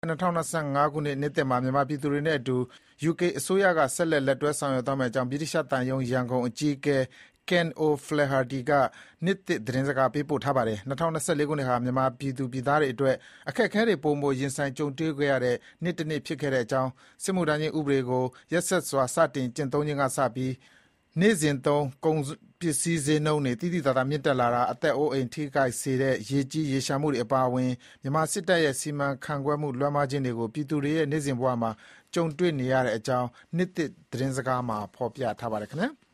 2025 ခုနှစ်သစ်မှာမြန်မာပြည်သူတွေနဲ့အတူ UK အစိုးရကဆက်လက်တွဲဆောင်ရွက်သွားမယ့်အကြောင်းဗြိတိသျှသံရုံးရန်ကုန်အကြီးအကဲ Ken O'Flaherty ကနှစ်သစ်သတင်းစကားပေးပို့ထားပါတယ်။ 2024 ခုနှစ်ဟာမြန်မာပြည်သူပြည်သားတွေအတွက်အခက်အခဲတွေပိုမိုရင်ဆိုင်ကြုံတွေ့ခဲ့ရတဲ့နှစ်တနှစ်ဖြစ်ခဲ့တဲ့အကြောင်း၊ စစ်မှုထမ်းခြင်းဥပဒေကိုရက်စက်စွာစတင်ကျင့်သုံးခြင်းကစပြီး နေ့စဉ်သုံးကုန်ပစ္စည်းဈေးနှုန်းတွေသိသိသာသာမြင့်တက်လာတာ၊ အသက်အိုးအိမ်ထိခိုက်စေတဲ့ရေကြီးရေလျှံမှုတွေအပါအဝင် မြန်မာစစ်တပ်ရဲ့စီမံခန့်ခွဲမှုလွှမ်းမိုးခြင်းတွေကိုပြည်သူတွေရဲ့နေ့စဉ်ဘဝမှာကြုံတွေ့နေရတဲ့အကြောင်းနှစ်သစ်သတင်းစကားမှာဖေါ်ပြထားပါတယ်။